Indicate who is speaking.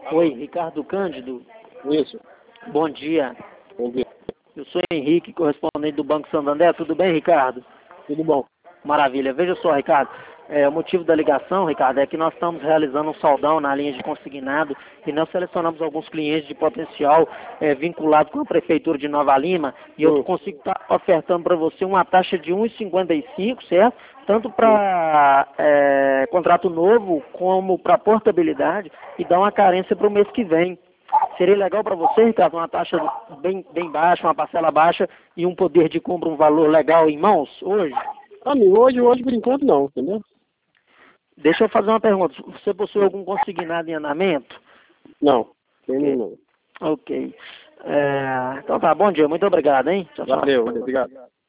Speaker 1: Oi, Ricardo Cândido.
Speaker 2: Isso.
Speaker 1: Bom dia.
Speaker 2: Bom dia.
Speaker 1: Eu sou Henrique, correspondente do Banco Santander. Tudo bem, Ricardo?
Speaker 2: Tudo bom.
Speaker 1: Maravilha. Veja só, Ricardo. O motivo da ligação, Ricardo, é que nós estamos realizando um saldão na linha de consignado e nós selecionamos alguns clientes de potencial vinculado com a Prefeitura de Nova Lima e eu consigo estar ofertando para você uma taxa de 1,55, certo? Tanto para contrato novo como para portabilidade e dar uma carência para o mês que vem. Seria legal para você, Ricardo, uma taxa bem baixa, uma parcela baixa e um poder de compra, um valor legal em mãos hoje?
Speaker 2: Amigo, hoje por enquanto não, entendeu?
Speaker 1: Deixa eu fazer uma pergunta. Você possui algum consignado em andamento?
Speaker 2: Não, tem não.
Speaker 1: Ok. Então tá, bom dia. Muito obrigado, hein? Tchau, tchau.
Speaker 2: Valeu, obrigado.